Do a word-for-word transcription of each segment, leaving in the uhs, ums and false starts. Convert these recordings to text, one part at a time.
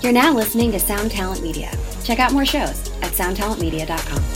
You're now listening to Sound Talent Media. Check out more shows at sound talent media dot com.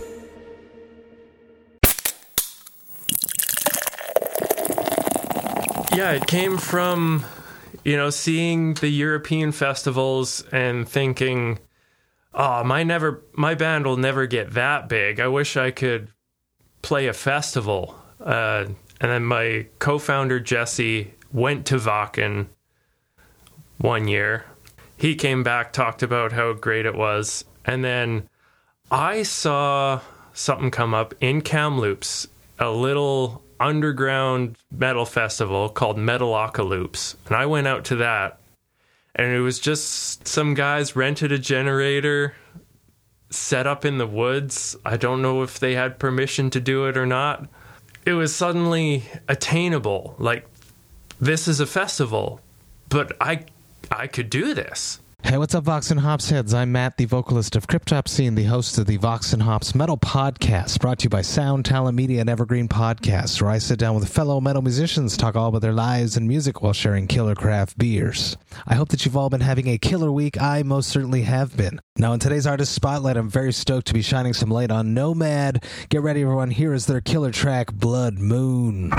Yeah, it came from, you know, seeing the European festivals and thinking, oh, my never, my band will never get that big. I wish I could play a festival. Uh, and then my co-founder, Jesse, went to Wacken one year. He came back, talked about how great it was. And then I saw something come up in Kamloops, a little underground metal festival called Metalocalypse. And I went out to that. And it was just some guys rented a generator, set up in the woods. I don't know if they had permission to do it or not. It was suddenly attainable. Like, this is a festival, but I I could do this. Hey, what's up, Vox and Hops heads? I'm Matt, the vocalist of Cryptopsy and the host of the Vox and Hops Metal Podcast, brought to you by Sound Talent Media and Evergreen Podcasts, where I sit down with fellow metal musicians, talk all about their lives and music while sharing killer craft beers. I hope that you've all been having a killer week. I most certainly have been. Now, in today's Artist Spotlight, I'm very stoked to be shining some light on Nomad. Get ready, everyone. Here is their killer track, Blood Moon.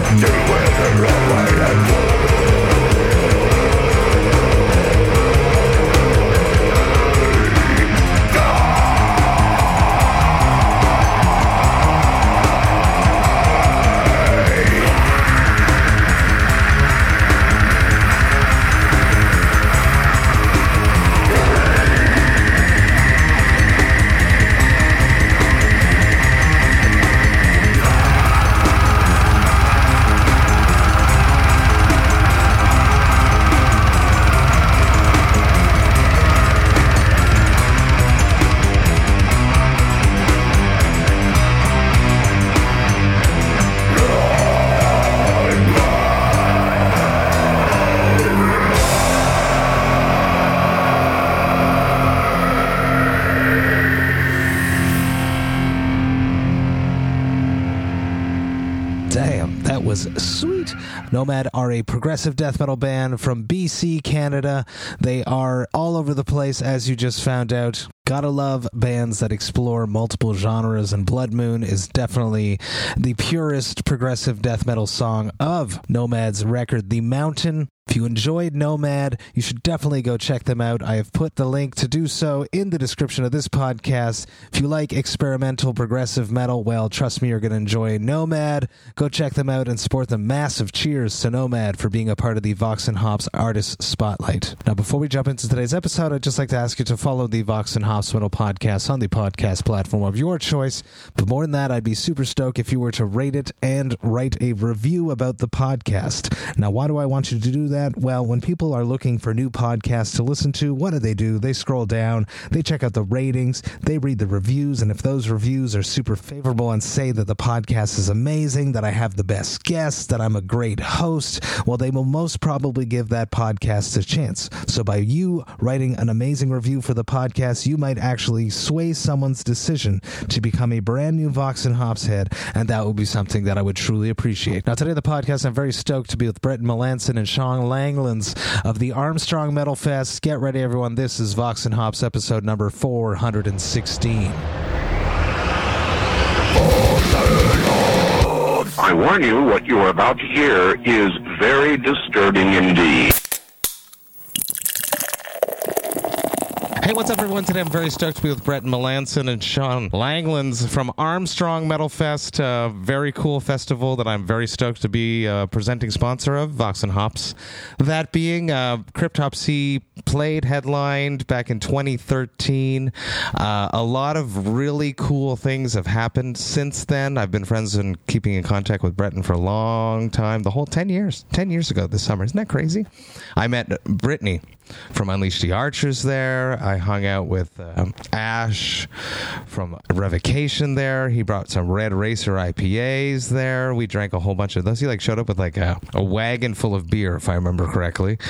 Damn, that was sweet. Nomad are a progressive death metal band from B C, Canada. They are all over the place, as you just found out. Gotta love bands that explore multiple genres, and Blood Moon is definitely the purest progressive death metal song of Nomad's record, The Mountain. If you enjoyed Nomad, you should definitely go check them out. I have put the link to do so in the description of this podcast. If you like experimental progressive metal, well, trust me, you're going to enjoy Nomad. Go check them out and support them. Massive cheers to Nomad for being a part of the Vox and Hops Artist Spotlight. Now, before we jump into today's episode, I'd just like to ask you to follow the Vox and Hops Metal Podcast on the podcast platform of your choice. But more than that, I'd be super stoked if you were to rate it and write a review about the podcast. Now, why do I want you to do that? Well, when people are looking for new podcasts to listen to, what do they do? They scroll down, they check out the ratings, they read the reviews, and if those reviews are super favorable and say that the podcast is amazing, that I have the best guests, that I'm a great host, well, they will most probably give that podcast a chance. So by you writing an amazing review for the podcast, you might actually sway someone's decision to become a brand new Vox and Hops head, and that would be something that I would truly appreciate. Now, today the podcast, I'm very stoked to be with Bretton Melanson and Sean Langlands of the Armstrong Metal Fest. Get ready, everyone. This is Vox and Hops episode number four hundred sixteen. I warn you, what you are about to hear is very disturbing indeed. Hey, what's up, everyone? Today I'm very stoked to be with Bretton Melanson and Sean Langlands from Armstrong Metal Fest, a very cool festival that I'm very stoked to be a presenting sponsor of, Vox and Hops. That being, uh, Cryptopsy played, headlined back in twenty thirteen. Uh, a lot of really cool things have happened since then. I've been friends and keeping in contact with Bretton for a long time, the whole ten years. ten years ago this summer. Isn't that crazy? I met Brittany from Unleash the Archers there. I hung out with um, Ash from Revocation there. He brought some Red Racer I P As there. We drank a whole bunch of those. He like showed up with like a, a wagon full of beer, if I remember correctly.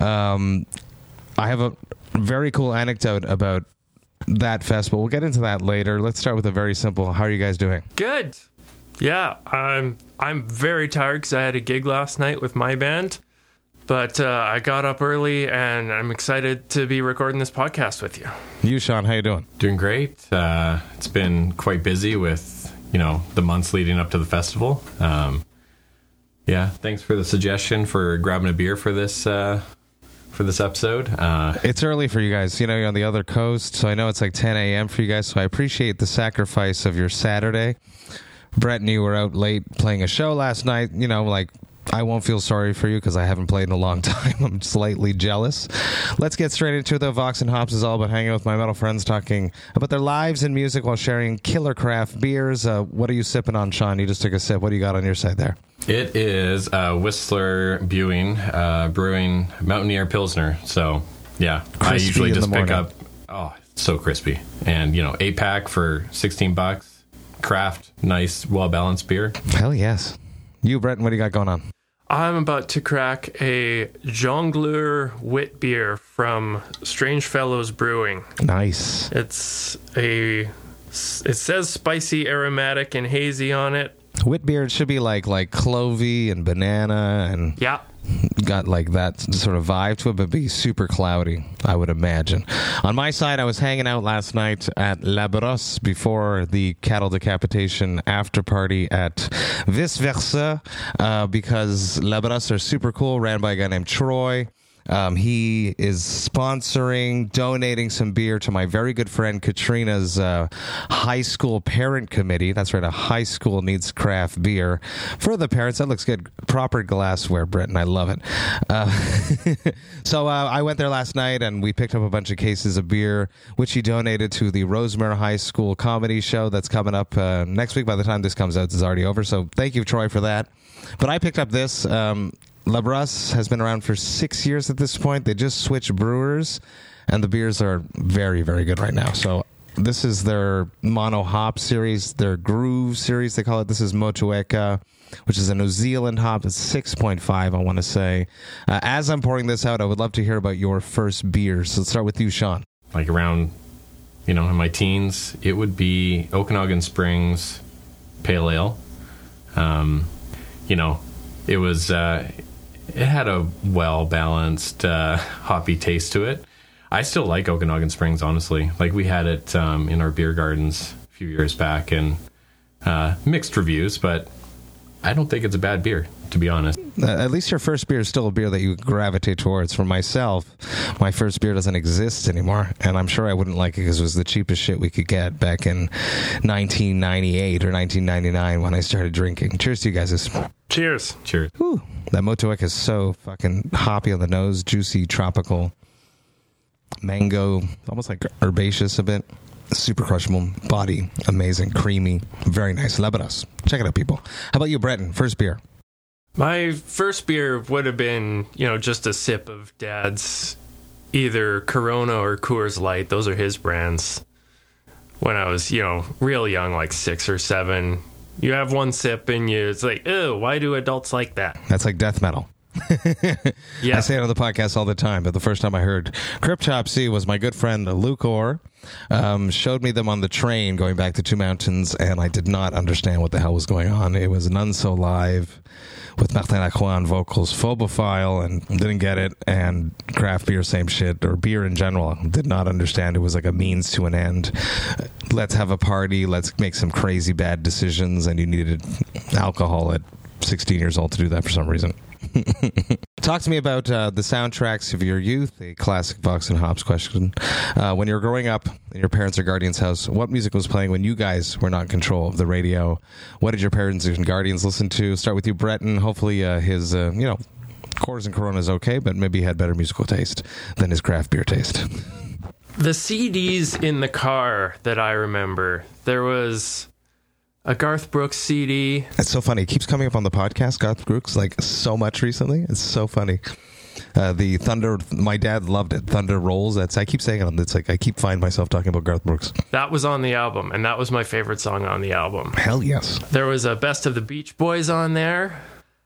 Um, I have a very cool anecdote about that festival. We'll get into that later. Let's start with a very simple. How are you guys doing? Good. Yeah, I'm I'm very tired because I had a gig last night with my band. But uh, I got up early, and I'm excited to be recording this podcast with you. You, Sean, how you doing? Doing great. Uh, it's been quite busy with, you know, the months leading up to the festival. Um, yeah, thanks for the suggestion for grabbing a beer for this uh, for this episode. Uh, it's early for you guys. You know, you're on the other coast, so I know it's like ten a.m. for you guys, so I appreciate the sacrifice of your Saturday. Brett and you were out late playing a show last night, you know, like... I won't feel sorry for you because I haven't played in a long time. I'm slightly jealous. Let's get straight into it, though. Vox and Hops is all about hanging with my metal friends, talking about their lives and music while sharing killer craft beers. Uh, what are you sipping on, Sean? You just took a sip. What do you got on your side there? it is uh, Whistler Brewing, uh, Brewing Mountaineer Pilsner. So, yeah, Crispy I usually just pick morning. up, oh, it's so crispy. And, you know, eight pack for sixteen bucks. Craft, nice, well-balanced beer. Hell yes. You, Bretton, what do you got going on? I'm about to crack a Jongleur wit beer from Strange Fellows Brewing. Nice. It's a, it says spicy, aromatic, and hazy on it. Wit beer should be like like clovey and banana and Yeah. got like that sort of vibe to it, but be super cloudy, I would imagine. On my side, I was hanging out last night at La Brosse before the cattle decapitation after party at Vice Versa, uh, because La Brosse are super cool, ran by a guy named Troy. Um, he is sponsoring, donating some beer to my very good friend Katrina's uh, high school parent committee. That's right, a high school needs craft beer for the parents. That looks good. Proper glassware, Britton. I love it. Uh, so uh, I went there last night and we picked up a bunch of cases of beer, which he donated to the Rosemere High School comedy show that's coming up uh, next week. By the time this comes out, it's already over. So thank you, Troy, for that. But I picked up this. Um, La Brosse has been around for six years at this point. They just switched brewers, and the beers are very, very good right now. So this is their mono hop series, their groove series, they call it. This is Motueka, which is a New Zealand hop. It's six point five, I want to say. Uh, as I'm pouring this out, I would love to hear about your first beers. So let's start with you, Sean. Like around, you know, in my teens, it would be Okanagan Springs Pale Ale. Um, you know, it was... Uh, It had a well-balanced, uh, hoppy taste to it. I still like Okanagan Springs, honestly. Like, we had it um, in our beer gardens a few years back, and uh, mixed reviews, but I don't think it's a bad beer, to be honest. Uh, at least your first beer is still a beer that you gravitate towards. For myself, my first beer doesn't exist anymore, and I'm sure I wouldn't like it because it was the cheapest shit we could get back in nineteen ninety-eight or nineteen ninety-nine when I started drinking. Cheers to you guys. Cheers. Cheers. Whew. That Motueka is so fucking hoppy on the nose, juicy, tropical, mango, almost like herbaceous a bit. Super crushable, body, amazing, creamy, very nice. La Brosse. Check it out, people. How about you, Breton? First beer. My first beer would have been, you know, just a sip of Dad's either Corona or Coors Light. Those are his brands. When I was, you know, real young, like six or seven, you have one sip and you, it's like, ew, why do adults like that? That's like death metal. Yeah. I say it on the podcast all the time, but the first time I heard Cryptopsy was my good friend Luke Orr. Um, showed me them on the train going back to Two Mountains, and I did not understand what the hell was going on. It was None So Live with Martin Lacroix on vocals, Phobophile, and didn't get it, and craft beer, same shit, or beer in general, did not understand. It was like a means to an end. Let's have a party, let's make some crazy bad decisions, and you needed alcohol at sixteen years old to do that for some reason. Talk to me about uh, the soundtracks of your youth, a classic Vox and Hops question. Uh, when you were growing up in your parents' or guardians' house, what music was playing when you guys were not in control of the radio? What did your parents and guardians listen to? Start with you, Breton. Hopefully uh, his, uh, you know, Coors and Corona is okay, but maybe he had better musical taste than his craft beer taste. The C Ds in the car that I remember, there was a Garth Brooks C D. It's so funny. It keeps coming up on the podcast, Garth Brooks, like so much recently. It's so funny. Uh, the Thunder, my dad loved it. Thunder Rolls. That's, I keep saying it. It's like I keep finding myself talking about Garth Brooks. That was on the album, and that was my favorite song on the album. Hell yes. There was a Best of the Beach Boys on there,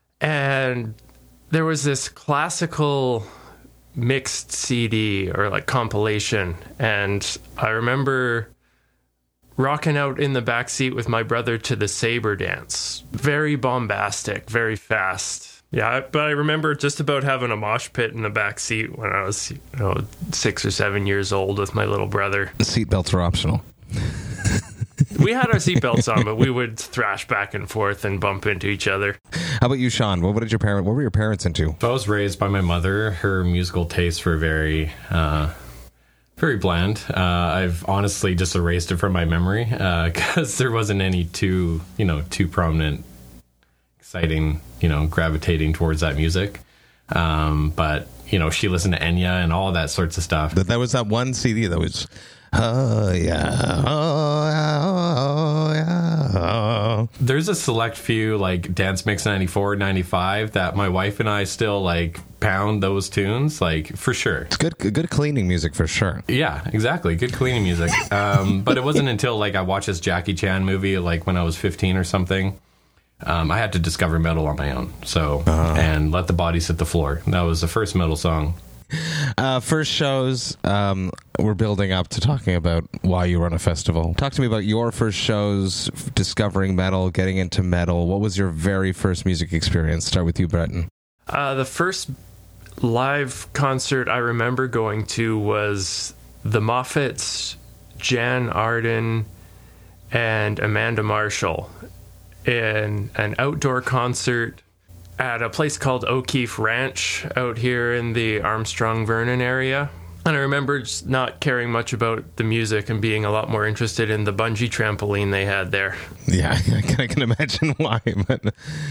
and there was this classical mixed C D or like compilation, and I remember rocking out in the back seat with my brother to the Sabre dance. Very bombastic, very fast. Yeah, but I remember just about having a mosh pit in the back seat when I was, you know, six or seven years old with my little brother. The seatbelts are optional. We had our seatbelts on, but we would thrash back and forth and bump into each other. How about you, Sean? What, what did your parent? What were your parents into? I was raised by my mother. Her musical tastes were very, uh, very bland. Uh, I've honestly just erased it from my memory because uh, there wasn't any too, you know, too prominent, exciting, you know, gravitating towards that music. Um, but you know, she listened to Enya and all that sorts of stuff. That, that was that one C D that was, oh yeah, oh yeah, oh yeah. Oh. There's a select few like Dance Mix ninety-four, ninety-five that my wife and I still like pound those tunes, like for sure. It's good, good cleaning music for sure. Yeah, exactly. Good cleaning music. Um, but it wasn't until like I watched this Jackie Chan movie like when I was fifteen or something. Um, I had to discover metal on my own. So, uh-huh. and Let the Bodies Hit the Floor. That was the first metal song. Uh, first shows, um, we're building up to talking about why you run a festival. Talk to me about your first shows, discovering metal, getting into metal. What was your very first music experience? Start with you, Breton. Uh, the first live concert I remember going to was the Moffats, Jan Arden, and Amanda Marshall in an outdoor concert at a place called O'Keefe Ranch out here in the Armstrong-Vernon area. And I remember just not caring much about the music and being a lot more interested in the bungee trampoline they had there. Yeah, I can, I can imagine why. But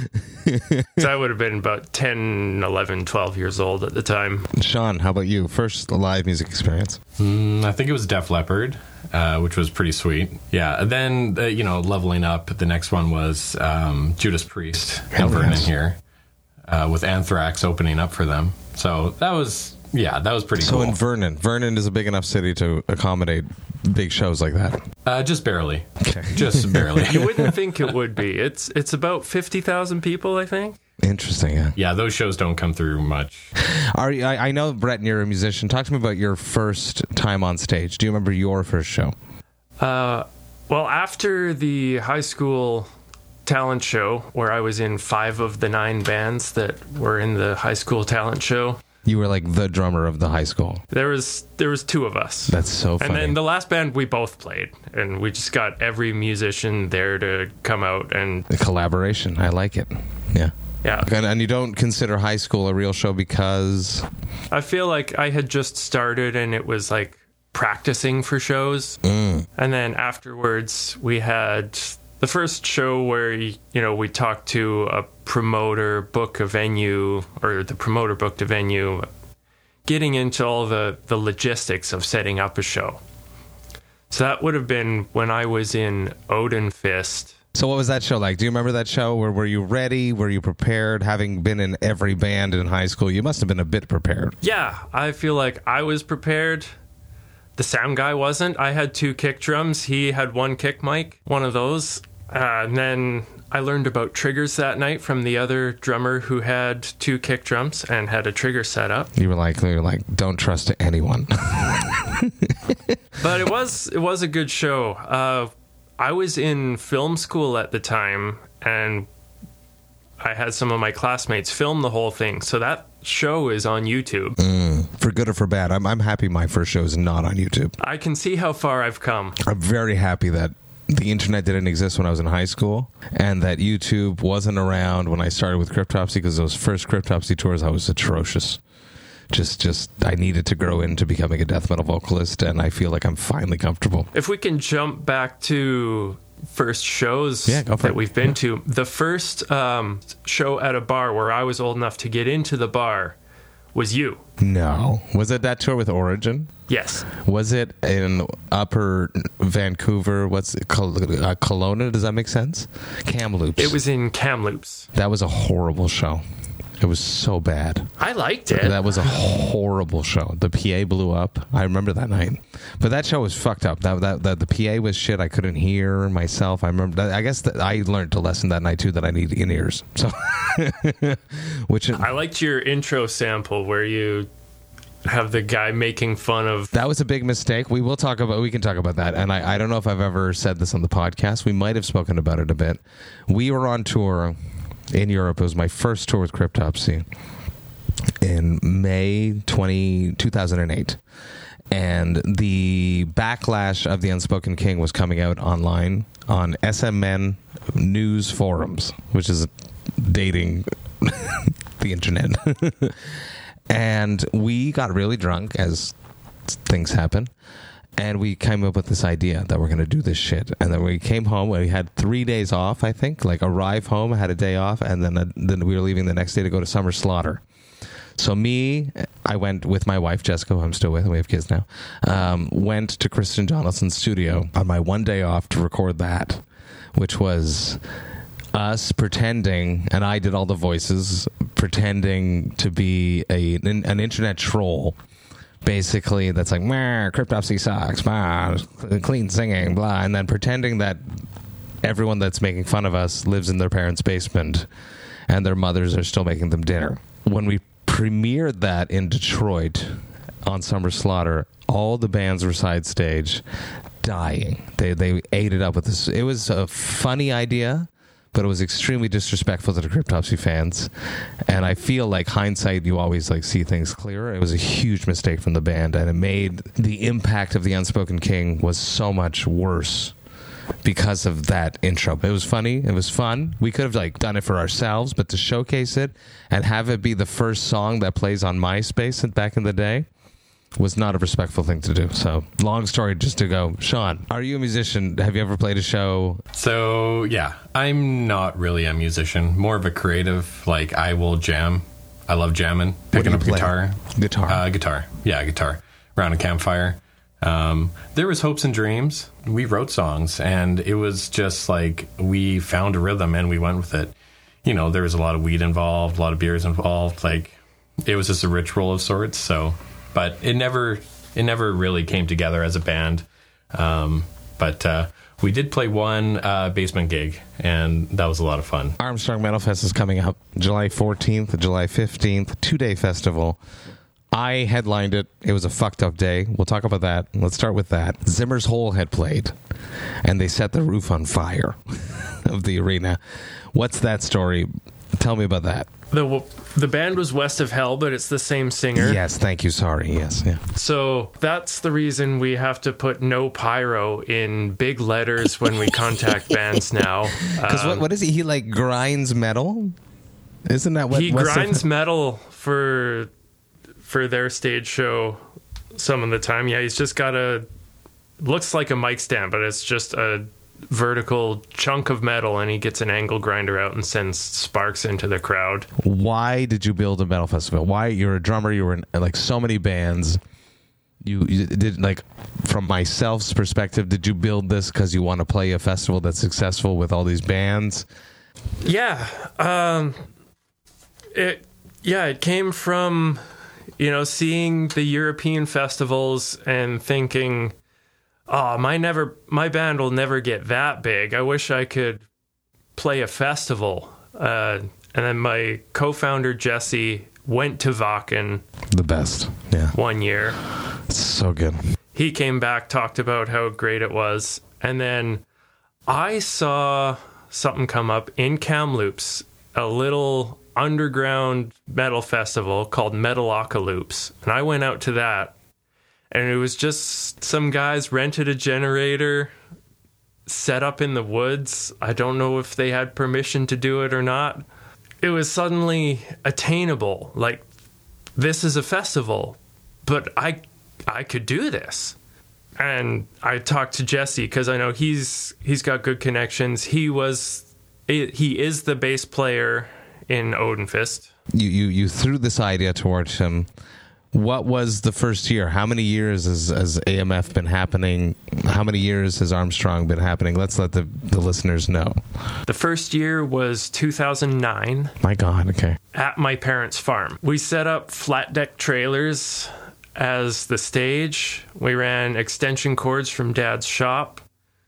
So I would have been about ten, eleven, twelve years old at the time. Sean, how about you? First live music experience? Mm, I think it was Def Leppard, uh, which was pretty sweet. Yeah, and then, uh, you know, leveling up, the next one was um, Judas Priest in Vernon yes. here, uh, with Anthrax opening up for them. So that was... Yeah, that was pretty so cool. So in Vernon, Vernon is a big enough city to accommodate big shows like that? Uh, just barely. Okay. Just barely. You wouldn't think it would be. It's it's about fifty thousand people, I think. Interesting, yeah. Yeah, those shows don't come through much. Are you, I, I know, Brett, you're a musician. Talk to me about your first time on stage. Do you remember your first show? Uh, well, after the high school talent show, where I was in five of the nine bands that were in the high school talent show, you were like the drummer of the high school. There was there was two of us. That's so funny. And then the last band we both played, and we just got every musician there to come out and the collaboration. I like it. Yeah. Yeah. And, and you don't consider high school a real show because I feel like I had just started and it was like practicing for shows. Mm. And then afterwards we had the first show where, you know, we talked to a promoter, book a venue, or the promoter booked a venue, getting into all the, the logistics of setting up a show. So that would have been when I was in Odin Fist. So what was that show like? Do you remember that show? Where were you ready? Were you prepared? Having been in every band in high school, you must have been a bit prepared. Yeah, I feel like I was prepared. The sound guy wasn't. I had two kick drums. He had one kick mic, one of those. Uh, and then I learned about triggers that night from the other drummer who had two kick drums and had a trigger set up. You were like, you were like, don't trust anyone. But it was it was a good show. Uh, I was in film school at the time, and I had some of my classmates film the whole thing. So that show is on YouTube. Mm, for good or for bad. I'm I'm happy my first show is not on YouTube. I can see how far I've come. I'm very happy that the internet didn't exist when I was in high school, and that YouTube wasn't around when I started with Cryptopsy, because those first Cryptopsy tours, I was atrocious. Just, just, I needed to grow into becoming a death metal vocalist, and I feel like I'm finally comfortable. If we can jump back to first shows yeah, go for that it. we've been yeah. to, the first um, show at a bar where I was old enough to get into the bar was you. No. Was it that tour with Origin? Yes. Was it in Upper Vancouver? What's it called? Uh, Kelowna? Does that make sense? Kamloops. It was in Kamloops. That was a horrible show. It was so bad. I liked it. That was a horrible show. The P A blew up. I remember that night. But that show was fucked up. That, that, that the P A was shit. I couldn't hear myself. I remember that, I guess that I learned a lesson that night too, that I need in-ears. So which I liked your intro sample where you have the guy making fun of... That was a big mistake. We will talk about we can talk about that. And I, I don't know if I've ever said this on the podcast. We might have spoken about it a bit. We were on tour in Europe. It was my first tour with Cryptopsy in May twentieth, two thousand eight. And the backlash of The Unspoken King was coming out online on S M N news forums, which is dating the internet. And we got really drunk, as things happen. And we came up with this idea that we're going to do this shit. And then we came home. We had three days off, I think. Like, arrive home, had a day off, and then, uh, then we were leaving the next day to go to Summer Slaughter. So me, I went with my wife, Jessica, who I'm still with, and we have kids now, um, went to Kristen Jonathan's studio on my one day off to record that, which was us pretending, and I did all the voices, pretending to be a an, an internet troll. Basically, that's like, meh, Cryptopsy sucks, blah, clean singing, blah, and then pretending that everyone that's making fun of us lives in their parents' basement and their mothers are still making them dinner. When we premiered that in Detroit on Summer Slaughter, all the bands were side stage dying. They they ate it up with this. It was a funny idea, but it was extremely disrespectful to the Cryptopsy fans. And I feel like hindsight, you always like see things clearer. It was a huge mistake from the band, and it made the impact of the Unspoken King was so much worse because of that intro. It was funny. It was fun. We could have like done it for ourselves, but to showcase it and have it be the first song that plays on MySpace back in the day was not a respectful thing to do. So, long story just to go. Sean, are you a musician? Have you ever played a show? So, yeah, I'm not really a musician. More of a creative. Like, I will jam. I love jamming. Picking up a guitar. Guitar. Uh, guitar. Yeah, guitar. Around a campfire. Um, there was hopes and dreams. We wrote songs, and it was just like we found a rhythm and we went with it. You know, there was a lot of weed involved, a lot of beers involved. Like, it was just a ritual of sorts. So... But it never, it never really came together as a band. Um, but uh, we did play one uh, basement gig, and that was a lot of fun. Armstrong Metal Fest is coming up July fourteenth, July fifteenth, two-day festival. I headlined it. It was a fucked up day. We'll talk about that. Let's start with that. Zimmer's Hole had played, and they set the roof on fire of the arena. What's that story? Tell me about that. The the band was West of Hell, but it's the same singer. Yes, thank you. Sorry. Yes, yeah. So that's the reason we have to put no pyro in big letters when we contact bands now. Because um, what, what is he? He like grinds metal? Isn't that what he grinds of... metal for for their stage show some of the time? Yeah, he's just got a looks like a mic stand, but it's just a vertical chunk of metal, and he gets an angle grinder out and sends sparks into the crowd. Why did you build a metal festival? Why? You're a drummer, you were in like so many bands. You, you did, like, from myself's perspective, did you build this because you want to play a festival that's successful with all these bands? Yeah. Um, it, yeah, it came from, you know, seeing the European festivals and thinking, oh, my never, my band will never get that big. I wish I could play a festival. Uh, and then my co-founder, Jesse, went to Wacken. The best, yeah. One year. It's so good. He came back, talked about how great it was. And then I saw something come up in Kamloops, a little underground metal festival called Metalocalypse. And I went out to that. And it was just some guys rented a generator, set up in the woods. I don't know if they had permission to do it or not. It was suddenly attainable. Like, this is a festival, but I I could do this. And I talked to Jesse because I know he's he's got good connections. He was he is the bass player in Odenfist. You you you threw this idea towards him. What was the first year? How many years has, has A M F been happening? How many years has Armstrong been happening? Let's let the, the listeners know. The first year was two thousand nine. My God, okay. At my parents' farm. We set up flat deck trailers as the stage. We ran extension cords from Dad's shop.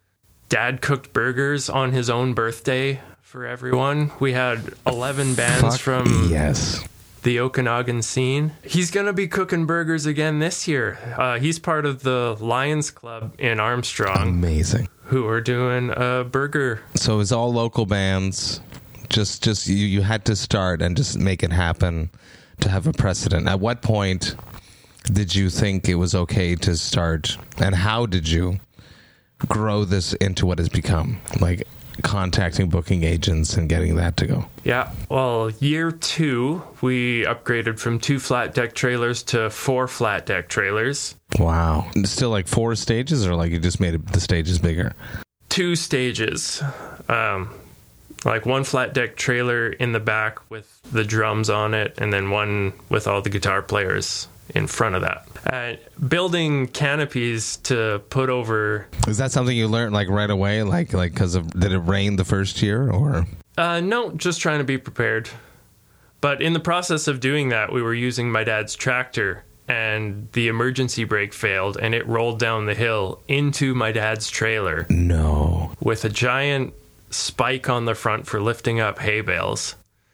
Dad cooked burgers on his own birthday for everyone. We had eleven bands Fuck from... yes. The Okanagan scene. He's going to be cooking burgers again this year. Uh, he's part of the Lions Club in Armstrong. Amazing. Who are doing a burger. So it's all local bands. Just, just you, you had to start and just make it happen to have a precedent. At what point did you think it was okay to start? And how did you grow this into what has become? Like, contacting booking agents and getting that to go? Yeah, well, year two, we upgraded from two flat deck trailers to four flat deck trailers. Wow. Still like four stages, or like you just made it, the stages bigger? Two stages. Um, like one flat deck trailer in the back with the drums on it, and then one with all the guitar players in front of that. Uh, building canopies to put over... Is that something you learned like right away? Like, like because of did it rain the first year, or? Uh, no, just trying to be prepared. But in the process of doing that, we were using my dad's tractor, and the emergency brake failed, and it rolled down the hill into my dad's trailer. No. With a giant spike on the front for lifting up hay bales.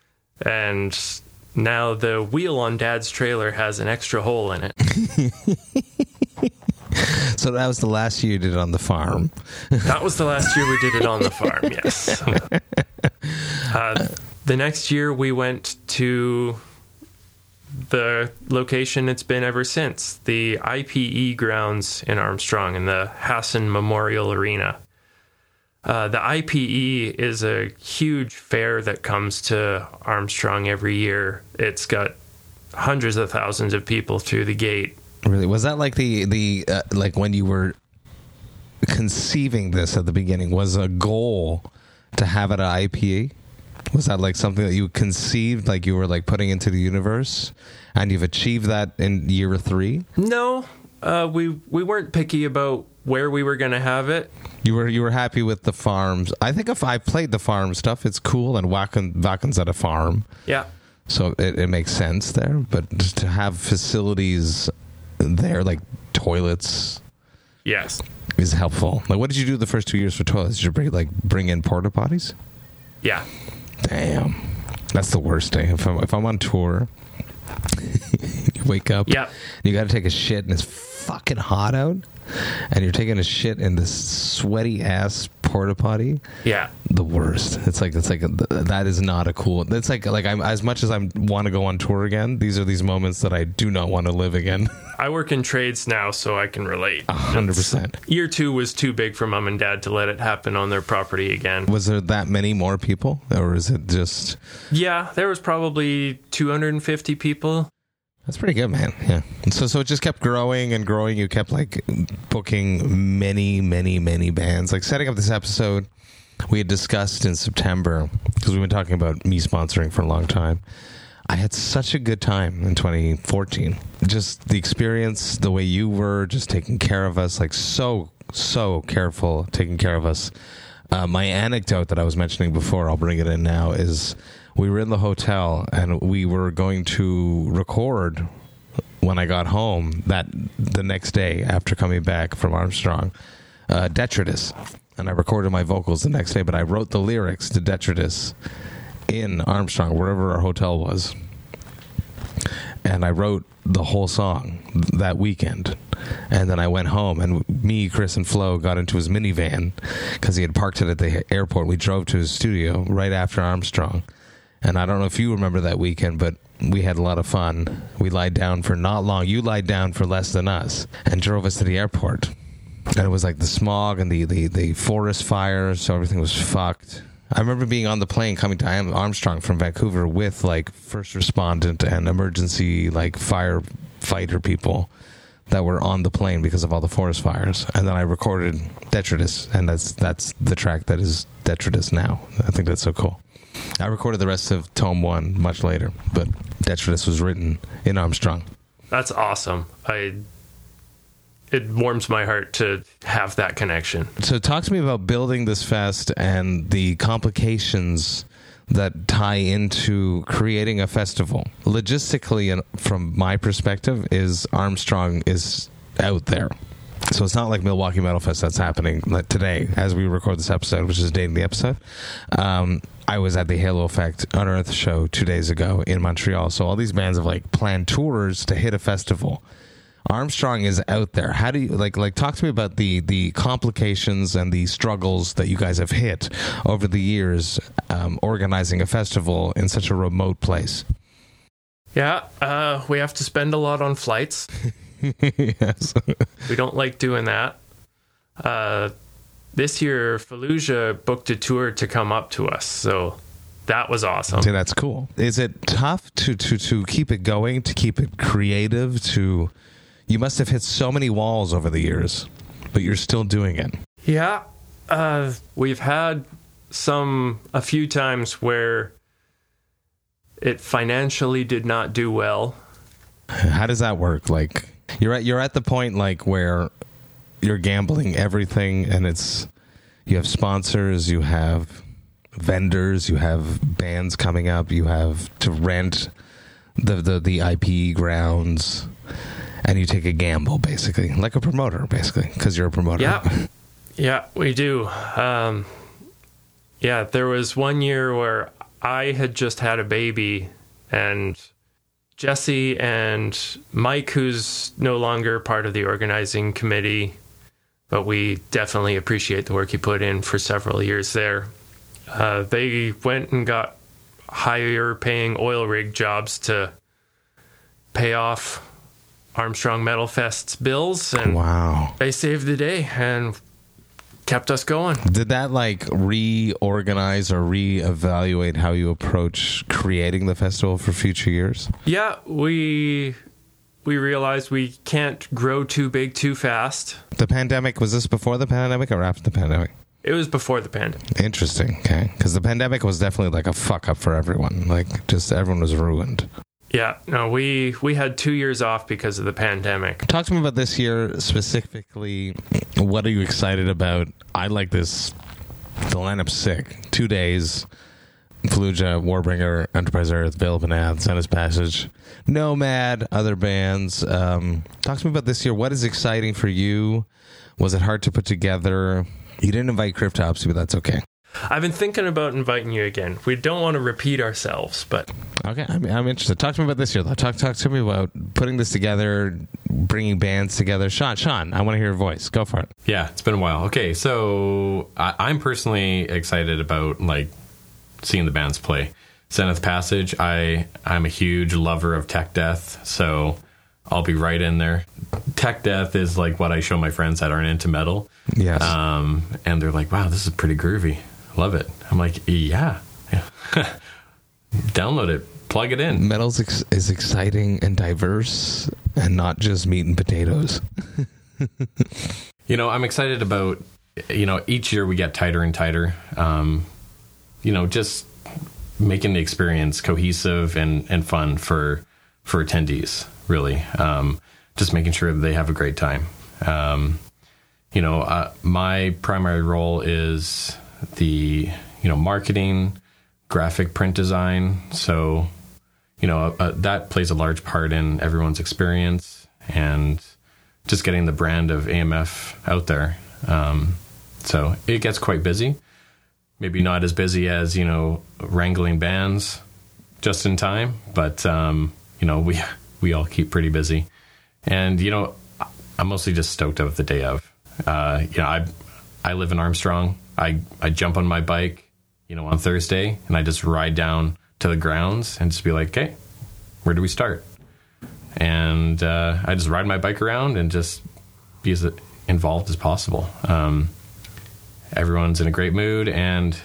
And now the wheel on Dad's trailer has an extra hole in it. So that was the last year you did it on the farm. That was the last year we did it on the farm, yes. Uh, the next year, we went to the location it's been ever since, the I P E grounds in Armstrong in the Hassan Memorial Arena. Uh, the I P E is a huge fair that comes to Armstrong every year. It's got hundreds of thousands of people through the gate. Really? Was that like the, the uh, like when you were conceiving this at the beginning, was a goal to have it at I P E? Was that like something that you conceived, like you were like putting into the universe, and you've achieved that in year three? No, uh, we we weren't picky about where we were going to have it. You were you were happy with the farms. I think if I played the farm stuff, it's cool, and Wacken, Wacken's at a farm. Yeah. So it, it makes sense there, but just to have facilities there, like toilets, Yes. is helpful. Like, what did you do the first two years for toilets? Did you bring, like bring in porta potties? Yeah. Damn, that's the worst day. If I'm if I'm on tour, you wake up, Yeah. you got to take a shit, and it's fucking hot out, and you're taking a shit in this sweaty ass porta potty. Yeah. The worst. It's like it's like a, that is not a cool. It's like like I'm as much as I want to go on tour again. These are these moments that I do not want to live again. I work in trades now, so I can relate. A hundred percent. Year two was too big for mom and dad to let it happen on their property again. Was there that many more people, or is it just? Yeah, there was probably two hundred fifty people. That's pretty good, man. Yeah. So so it just kept growing and growing. You kept like booking many, many, many bands. Like setting up this episode, we had discussed in September, because we've been talking about me sponsoring for a long time. I had such a good time in twenty fourteen. Just the experience, the way you were just taking care of us, like so, so careful taking care of us. Uh, my anecdote that I was mentioning before, I'll bring it in now, is we were in the hotel and we were going to record when I got home that the next day after coming back from Armstrong, uh, Detritus. And I recorded my vocals the next day, but I wrote the lyrics to Detritus in Armstrong, wherever our hotel was. And I wrote the whole song that weekend. And then I went home, and me, Chris, and Flo got into his minivan because he had parked it at the airport. We drove to his studio right after Armstrong. And I don't know if you remember that weekend, but we had a lot of fun. We lied down for not long. You lied down for less than us and drove us to the airport. And it was like the smog and the, the, the forest fires, so everything was fucked. I remember being on the plane coming to Armstrong from Vancouver with like first respondent and emergency like firefighter people that were on the plane because of all the forest fires. And then I recorded Detritus, and that's that's the track that is Detritus now. I think that's so cool. I recorded the rest of Tome one much later, but Detritus was written in Armstrong. That's awesome. I it warms my heart to have that connection. So talk to me about building this fest and the complications that tie into creating a festival. Logistically, and from my perspective, is Armstrong is out there. So it's not like Milwaukee Metal Fest that's happening today as we record this episode, which is dating the episode. Um, I was at the Halo Effect Unearthed show two days ago in Montreal. So all these bands have like planned tours to hit a festival. Armstrong is out there. How do you like like talk to me about the the complications and the struggles that you guys have hit over the years um, organizing a festival in such a remote place? Yeah, uh, we have to spend a lot on flights. Yes. We don't like doing that. Uh, this year, Fallujah booked a tour to come up to us, so that was awesome. See, that's cool. Is it tough to, to, to keep it going, to keep it creative? To you must have hit so many walls over the years, but you're still doing it. Yeah, uh, we've had some a few times where it financially did not do well. How does that work? Like you're at you're at the point like where you're gambling everything, and it's you have sponsors, you have vendors, you have bands coming up, you have to rent the the, the I P E grounds, and you take a gamble basically, like a promoter basically, because you're a promoter. Yeah, yeah, we do. Um, yeah, there was one year where I had just had a baby, and Jesse and Mike, who's no longer part of the organizing committee, but we definitely appreciate the work he put in for several years there. Uh, they went and got higher paying oil rig jobs to pay off Armstrong Metal Fest's bills, and wow, they saved the day and kept us going. Did that like reorganize or reevaluate how you approach creating the festival for future years? Yeah, we we realized we can't grow too big too fast. The pandemic, was this before the pandemic or after the pandemic? It was before the pandemic. Interesting, okay. Because the pandemic was definitely like a fuck up for everyone. Like, just everyone was ruined. Yeah, no, we we had two years off because of the pandemic. Talk to me about this year specifically. What are you excited about? I like this. The lineup's sick. Two days. Fallujah, Warbringer, Enterprise Earth, Veil of Anath, Senna's Passage, Nomad, other bands. Um, talk to me about this year. What is exciting for you? Was it hard to put together? You didn't invite Cryptopsy, but that's okay. I've been thinking about inviting you again. We don't want to repeat ourselves, but... Okay, I'm, I'm interested. Talk to me about this year, though. Talk, talk to me about putting this together, bringing bands together. Sean, Sean, I want to hear your voice. Go for it. Yeah, it's been a while. Okay, so I, I'm personally excited about, like, seeing the bands play. Zenith Passage, I, I'm a huge lover of tech death, so I'll be right in there. Tech death is, like, what I show my friends that aren't into metal. Yes. Um, and they're like, wow, this is pretty groovy. Love it. I'm like, yeah. yeah. Download it. Plug it in. Metal ex- is exciting and diverse and not just meat and potatoes. You know, I'm excited about, you know, each year we get tighter and tighter. Um, you know, just making the experience cohesive and, and fun for for attendees, really. Um, just making sure that they have a great time. Um, you know, uh, my primary role is the, you know, marketing, graphic print design. So, you know, uh, that plays a large part in everyone's experience and just getting the brand of A M F out there. Um, so it gets quite busy. Maybe not as busy as, you know, wrangling bands just in time, but, um, you know, we, we all keep pretty busy. And, you know, I'm mostly just stoked out the day of. Uh, you know, I I live in Armstrong. I, I jump on my bike, you know, on Thursday, and I just ride down to the grounds and just be like, okay, where do we start? And uh, I just ride my bike around and just be as involved as possible. Um, everyone's in a great mood, and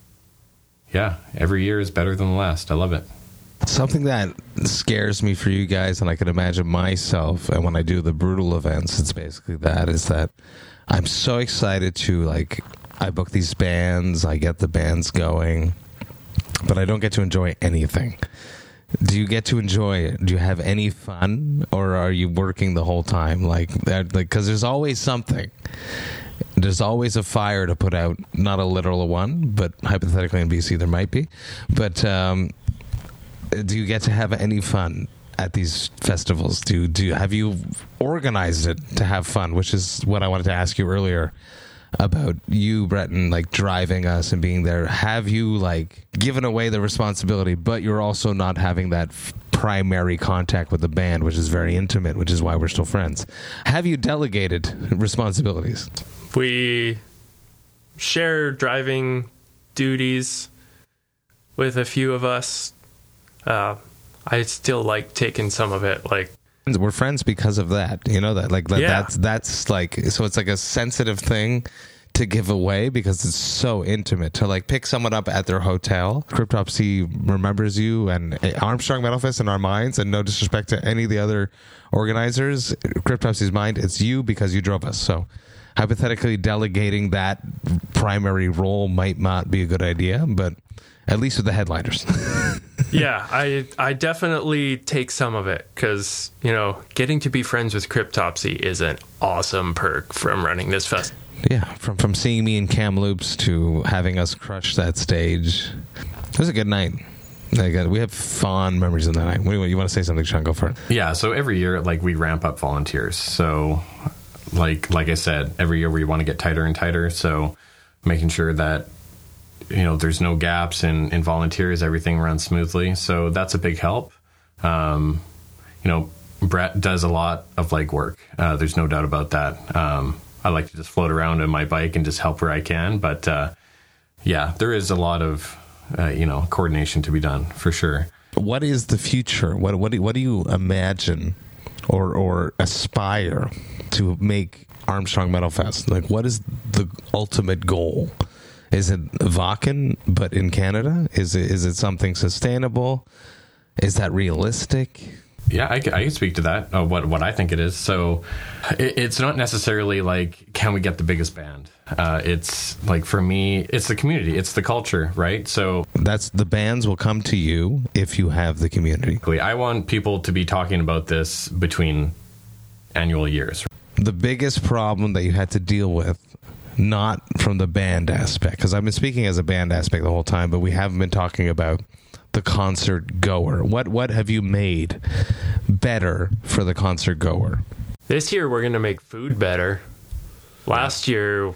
yeah, every year is better than the last. I love it. Something that scares me for you guys, and I can imagine myself, and when I do the brutal events, it's basically that, is that I'm so excited to, like, I book these bands, I get the bands going, but I don't get to enjoy anything. Do you get to enjoy it? Do you have any fun, or are you working the whole time? Like, that, like, because there's always something. There's always a fire to put out, not a literal one, but hypothetically in B C there might be. But um, do you get to have any fun at these festivals? Do do have you organized it to have fun? Which is what I wanted to ask you earlier about you, Breton, like driving us and being there. Have you like given away the responsibility, but you're also not having that f- primary contact with the band, which is very intimate, which is why we're still friends. Have you delegated responsibilities? We share driving duties with a few of us. Uh, I still like taking some of it. Like, we're friends because of that. You know that, like that, Yeah. that's that's like, so it's like a sensitive thing to give away because it's so intimate. To like pick someone up at their hotel, Cryptopsy remembers you, and Armstrong Metal Fest in our minds, and no disrespect to any of the other organizers, Cryptopsy's mind, it's you because you drove us. So hypothetically, delegating that primary role might not be a good idea, but at least with the headliners. yeah, I I definitely take some of it because, you know, getting to be friends with Cryptopsy is an awesome perk from running this festival. Yeah, from from seeing me in Kamloops to having us crush that stage. It was a good night. Like, uh, we have fond memories of that night. What do you, you want to say something, Sean? Go for it. Yeah, so every year, like, we ramp up volunteers. So, like like I said, every year we want to get tighter and tighter. So, making sure that, you know, there's no gaps in, in volunteers, everything runs smoothly. So that's a big help. Um, you know, Brett does a lot of legwork. Uh, there's no doubt about that. Um, I like to just float around on my bike and just help where I can. But, uh, yeah, there is a lot of, uh, you know, coordination to be done for sure. What is the future? What what do, what do you imagine or or aspire to make Armstrong Metal Fest? Like, what is the ultimate goal? Is it Wacken, but in Canada? Is it is it something sustainable? Is that realistic? Yeah, I, can- I can speak to that, uh, what what I think it is. So it, it's not necessarily like, can we get the biggest band? Uh, it's like, for me, it's the community. It's the culture, right? So That's the bands will come to you if you have the community. I want people to be talking about this between annual years. The biggest problem that you had to deal with, not from the band aspect, because I've been speaking as a band aspect the whole time, but we haven't been talking about the concert goer. What what have you made better for the concert goer? This year we're going to make food better. Last year,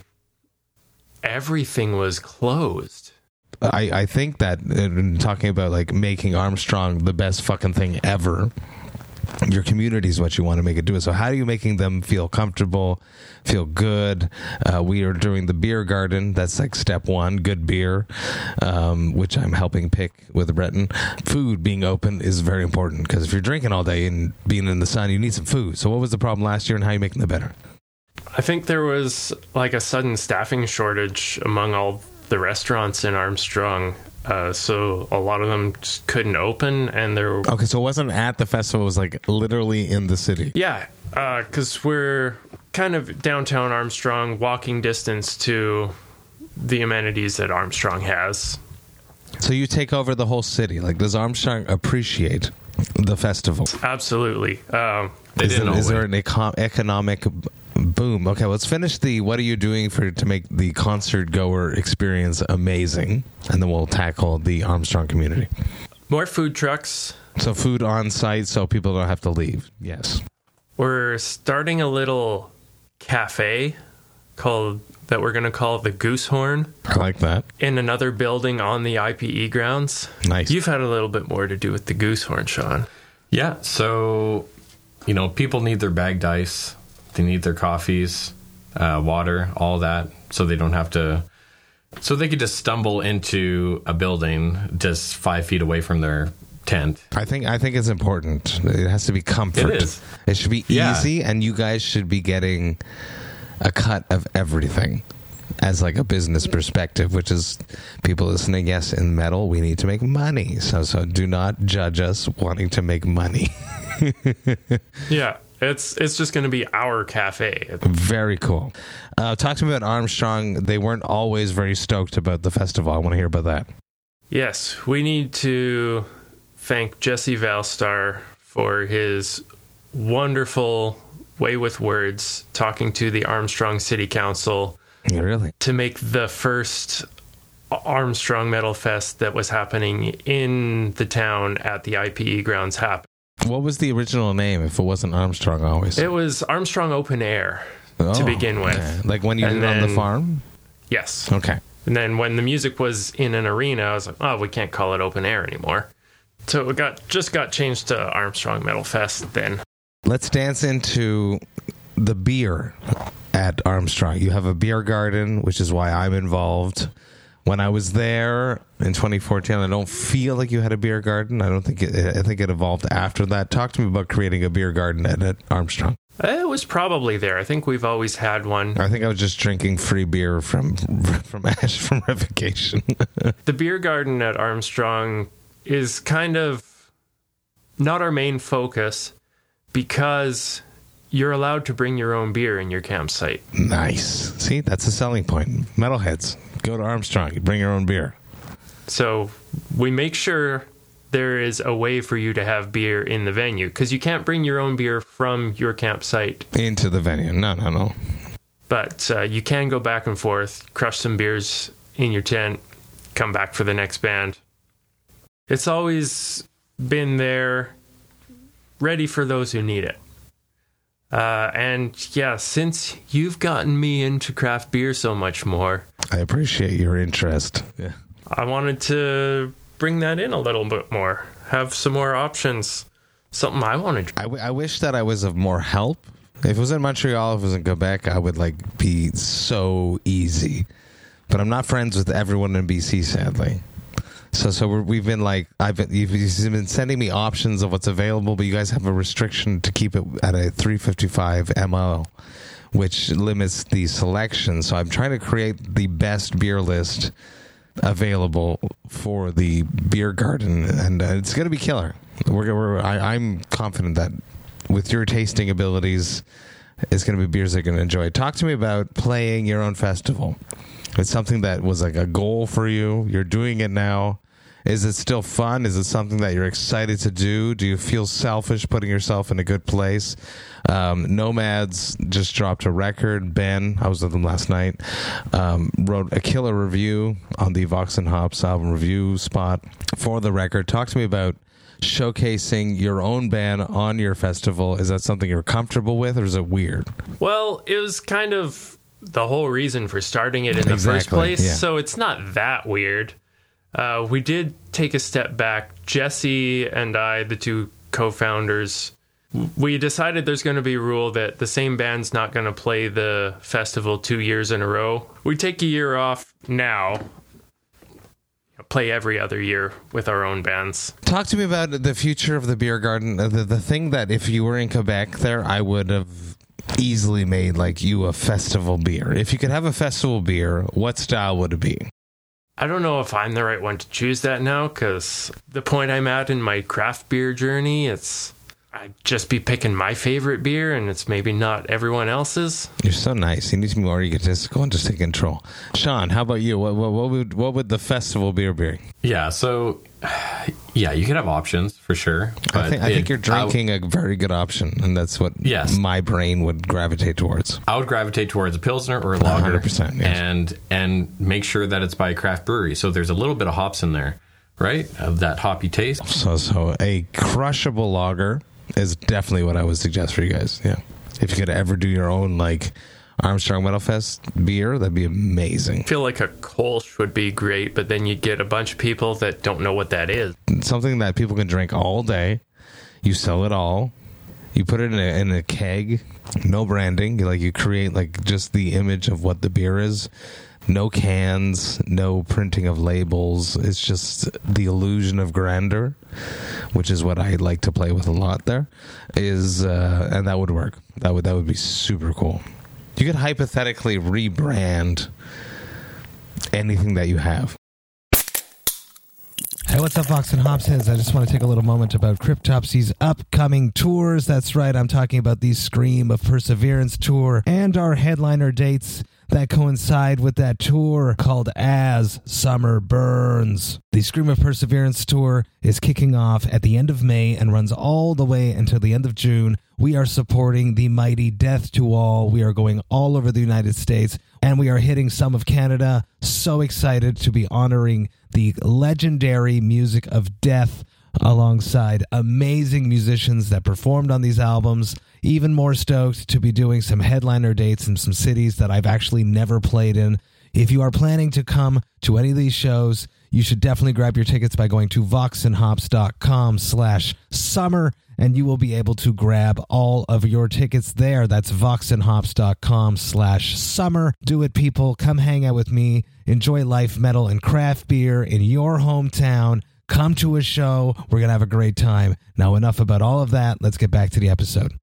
everything was closed. I, I think that in talking about like making Armstrong the best fucking thing ever, your community is what you want to make it do. So how are you making them feel comfortable, feel good? Uh, we are doing the beer garden. That's like step one, good beer, um, which I'm helping pick with Breton. Food being open is very important, because if you're drinking all day and being in the sun, you need some food. So what was the problem last year, and how are you making it better? I think there was like a sudden staffing shortage among all the restaurants in Armstrong. Uh, so a lot of them just couldn't open, and there were... Okay, so it wasn't at the festival, it was like literally in the city. Yeah, because we're kind of downtown Armstrong, walking distance to the amenities that Armstrong has. So you take over the whole city. Like, does Armstrong appreciate the festival? Absolutely. Um, They Is, didn't there, is know there it. an eco- economic b- boom? Okay, let's finish the what are you doing for to make the concert goer experience amazing, and then we'll tackle the Armstrong community. more food trucks. So food on site, so people don't have to leave. Yes. We're starting a little cafe called that we're going to call the Goosehorn I like that. in another building on the I P E grounds. Nice. You've had a little bit more to do with the Goosehorn, Sean. Yeah, so, you know, people need their bagged ice. They need their coffees, uh, water, all that, so they don't have to... So they could just stumble into a building just five feet away from their tent. I think I think it's important. It has to be comfort. It is. It should be Yeah. easy, and you guys should be getting a cut of everything as like a business perspective, which is people listening. Yes, in metal, we need to make money. So so do not judge us wanting to make money. Yeah, it's it's just going to be our cafe. Very cool. Uh, talk to me about Armstrong. They weren't always very stoked about the festival. I want to hear about that. Yes, we need to thank Jesse Valstar for his wonderful way with words talking to the Armstrong City Council Yeah, really? to make the first Armstrong Metal Fest that was happening in the town at the I P E grounds happen. What was the original name if it wasn't Armstrong always? It was Armstrong Open Air to Oh, begin with. okay. Like when you And did it on the then- farm? Yes. Okay. And then when the music was in an arena, I was like, oh, we can't call it open air anymore. So it got just got changed to Armstrong Metal Fest then. Let's dance into the beer at Armstrong. You have a beer garden, which is why I'm involved. When I was there in twenty fourteen, I don't feel like you had a beer garden. I don't think it, I think it evolved after that. Talk to me about creating a beer garden at, at Armstrong. It was probably there. I think we've always had one. I think I was just drinking free beer from from Ash from Revocation. The beer garden at Armstrong is kind of not our main focus because you're allowed to bring your own beer in your campsite. Nice. See, that's a selling point. Metalheads, go to Armstrong. You bring your own beer. So we make sure there is a way for you to have beer in the venue because you can't bring your own beer from your campsite. Into the venue. No, no, no. But uh, you can go back and forth, crush some beers in your tent, come back for the next band. It's always been there, ready for those who need it. Uh, and yeah, since you've gotten me into craft beer so much more, I appreciate your interest. Yeah. I wanted to bring that in a little bit more, have some more options, something I want to I, w- I wish that I was of more help. If it was in Montreal, if it was in Quebec, I would like be so easy. but I'm not friends with everyone in B C, sadly. So, so we're, we've been like, I've been, you've, you've been sending me options of what's available, but you guys have a restriction to keep it at a three fifty-five milliliters, which limits the selection. So I'm trying to create the best beer list available for the beer garden, and uh, it's going to be killer. We're, we're I, I'm confident that with your tasting abilities, it's going to be beers they're going to enjoy. Talk to me about playing your own festival. It's something that was like a goal for you. You're doing it now. Is it still fun? Is it something that you're excited to do? Do you feel selfish putting yourself in a good place? Um, Nomads just dropped a record. Ben, I was with them last night, um, wrote a killer review on the Vox and Hops album review spot for the record. Talk to me about showcasing your own band on your festival. Is that something you're comfortable with, or is it weird? Well, it was kind of the whole reason for starting it in the Exactly, first place, yeah. so it's not that weird. Uh, we did take a step back. Jesse and I, the two co-founders, we decided there's going to be a rule that the same band's not going to play the festival two years in a row. We take a year off now, play every other year with our own bands. Talk to me about the future of the beer garden. The, the thing that if you were in Quebec there, I would have easily made like you a festival beer. If you could have a festival beer, what style would it be? I don't know if I'm the right one to choose that now, because the point I'm at in my craft beer journey, it's I'd just be picking my favorite beer, and it's maybe not everyone else's. You're so nice. You need to be more egotistical and just take control. Sean, how about you? What, what, what would what would the festival beer be? Yeah, so yeah, you can have options for sure. I think I it, think you're drinking I, a very good option, and that's what yes. my brain would gravitate towards. I would gravitate towards a Pilsner or a lager, one hundred percent, yes. and and make sure that it's by a craft brewery. So there's a little bit of hops in there, right? Of that hoppy taste. So so a crushable lager is definitely what I would suggest for you guys. Yeah, if you could ever do your own like Armstrong Metal Fest beer, that'd be amazing. I feel like a Kolsch would be great, but then you get a bunch of people that don't know what that is. Something that people can drink all day. You sell it all. You put it in a, in a keg. No branding. You like you create like just the image of what the beer is. No cans, no printing of labels. It's just the illusion of grandeur, which is what I like to play with a lot there. Is uh, and that would work. That would that would be super cool. You could hypothetically rebrand anything that you have. Hey, what's up, Vox and Hops heads? I just want to take a little moment about Cryptopsy's upcoming tours. That's right, I'm talking about the Scream of Perseverance tour and our headliner dates that coincide with that tour called As Summer Burns. The Scream of Perseverance tour is kicking off at the end of May and runs all the way until the end of June. We are supporting the mighty Death to All. We are going all over the United States, and we are hitting some of Canada. So excited to be honoring the legendary music of Death alongside amazing musicians that performed on these albums. Even more stoked to be doing some headliner dates in some cities that I've actually never played in. If you are planning to come to any of these shows, you should definitely grab your tickets by going to voxandhops.com slash summer, and you will be able to grab all of your tickets there. That's voxandhops.com slash summer. Do it, people. Come hang out with me. Enjoy life, metal, and craft beer in your hometown. Come to a show. We're going to have a great time. Now, enough about all of that. Let's get back to the episode.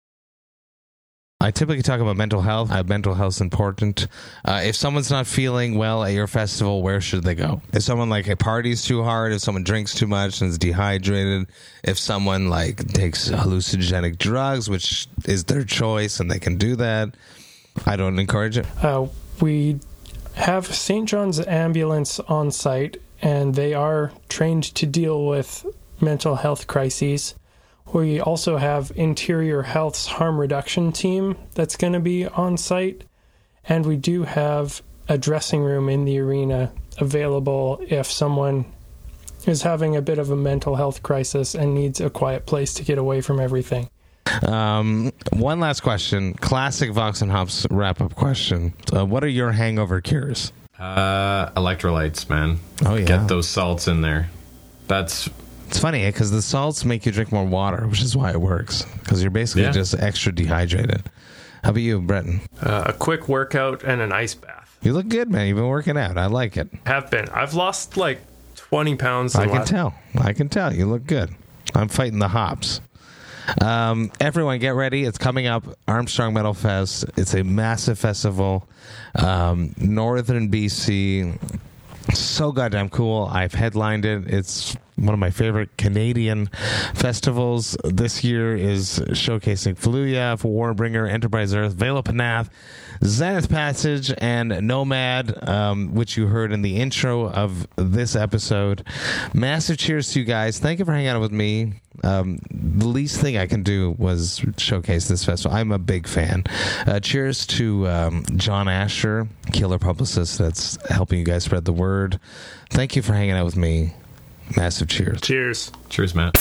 I typically talk about mental health. Uh, mental health is important. Uh, if someone's not feeling well at your festival, where should they go? If someone like parties too hard, if someone drinks too much and is dehydrated, if someone like takes hallucinogenic drugs, which is their choice and they can do that, I don't encourage it. Uh, we have Saint John's ambulance on site, and they are trained to deal with mental health crises. We also have Interior Health's harm reduction team that's going to be on site, and we do have a dressing room in the arena available if someone is having a bit of a mental health crisis and needs a quiet place to get away from everything. Um, one last question, classic Vox and Hops wrap-up question. Uh, what are your hangover cures? Uh, electrolytes, man. Oh, yeah. Get those salts in there. That's... It's funny, because the salts make you drink more water, which is why it works, because you're basically yeah. just extra dehydrated. How about you, Breton? Uh, a quick workout and an ice bath. You look good, man. You've been working out. I like it. Have been. I've lost like twenty pounds. in I the can last- tell. I can tell. You look good. I'm fighting the hops. Um, everyone get ready. It's coming up. Armstrong Metal Fest. It's a massive festival. Um, Northern B C. So goddamn cool. I've headlined it. It's one of my favorite Canadian festivals. This year is showcasing Fallujah, Warbringer, Enterprise Earth, Veil of Panath, Zenith Passage, and Nomad, um, which you heard in the intro of this episode. Massive cheers to you guys. Thank you for hanging out with me. Um, the least thing I can do was showcase this festival. I'm a big fan. Uh, cheers to um, John Asher, killer publicist that's helping you guys spread the word. Thank you for hanging out with me. Massive cheers. Cheers. Cheers, Matt.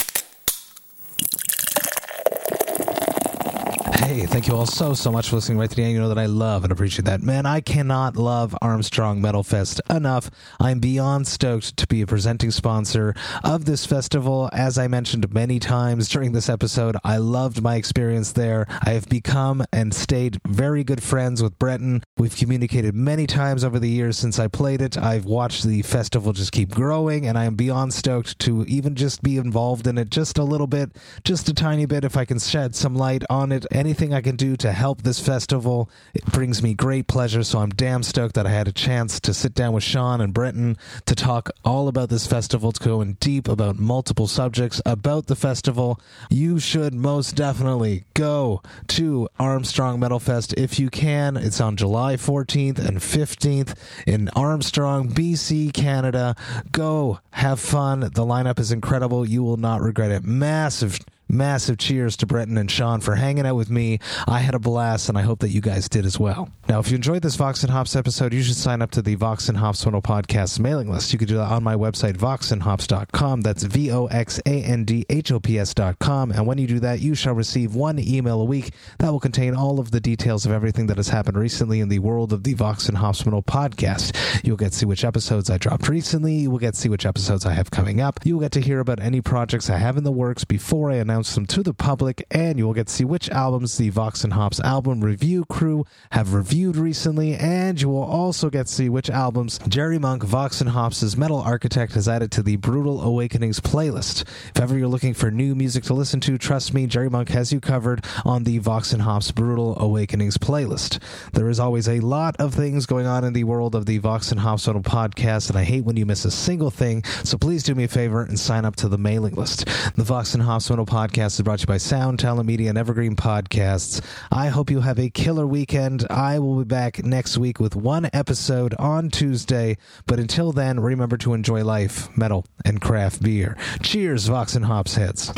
Hey, thank you all so, so much for listening right to the end. You know that I love and appreciate that. Man, I cannot love Armstrong Metal Fest enough. I'm beyond stoked to be a presenting sponsor of this festival. As I mentioned many times during this episode, I loved my experience there. I have become and stayed very good friends with Breton. We've communicated many times over the years since I played it. I've watched the festival just keep growing, and I am beyond stoked to even just be involved in it just a little bit, just a tiny bit, if I can shed some light on it. Anything I can do to help this festival, it brings me great pleasure, so I'm damn stoked that I had a chance to sit down with Sean and Brenton to talk all about this festival, to go in deep about multiple subjects about the festival. You should most definitely go to Armstrong Metal Fest if you can. It's on July fourteenth and fifteenth in Armstrong, B C, Canada. Go, have fun. The lineup is incredible. You will not regret it. Massive Massive cheers to Breton and Sean for hanging out with me. I had a blast, and I hope that you guys did as well. Now, if you enjoyed this Vox and Hops episode, you should sign up to the Vox and Hops Metal Podcast mailing list. You can do that on my website, vox and hops dot com. That's V O X A N D H O P S dot com. And when you do that, you shall receive one email a week that will contain all of the details of everything that has happened recently in the world of the Vox and Hops Metal Podcast. You'll get to see which episodes I dropped recently. You will get to see which episodes I have coming up. You will get to hear about any projects I have in the works before I announce them to the public, and you will get to see which albums the Vox and Hops album review crew have reviewed recently, and you will also get to see which albums Jerry Monk, Vox and Hops' Metal Architect, has added to the Brutal Awakenings playlist. If ever you're looking for new music to listen to, trust me, Jerry Monk has you covered on the Vox and Hops Brutal Awakenings playlist. There is always a lot of things going on in the world of the Vox and Hops Metal Podcast, and I hate when you miss a single thing, so please do me a favor and sign up to the mailing list. The Vox and Hops Metal Podcast is brought to you by Sound Talent Media and Evergreen Podcasts. I hope you have a killer weekend. I will be back next week with one episode on Tuesday, but until then, remember to enjoy life, metal, and craft beer. Cheers, Vox and Hops heads.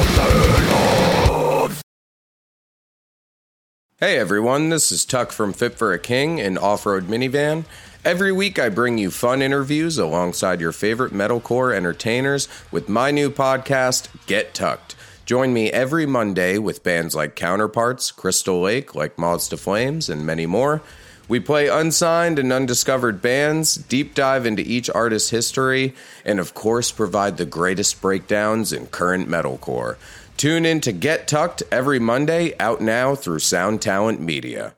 Hey everyone, this is Tuck from Fit for a King, an off-road minivan. Every week I bring you fun interviews alongside your favorite metalcore entertainers with my new podcast, Get Tucked. Join me every Monday with bands like Counterparts, Crystal Lake, like Moths to Flames, and many more. We play unsigned and undiscovered bands, deep dive into each artist's history, and of course provide the greatest breakdowns in current metalcore. Tune in to Get Tucked every Monday, out now through Sound Talent Media.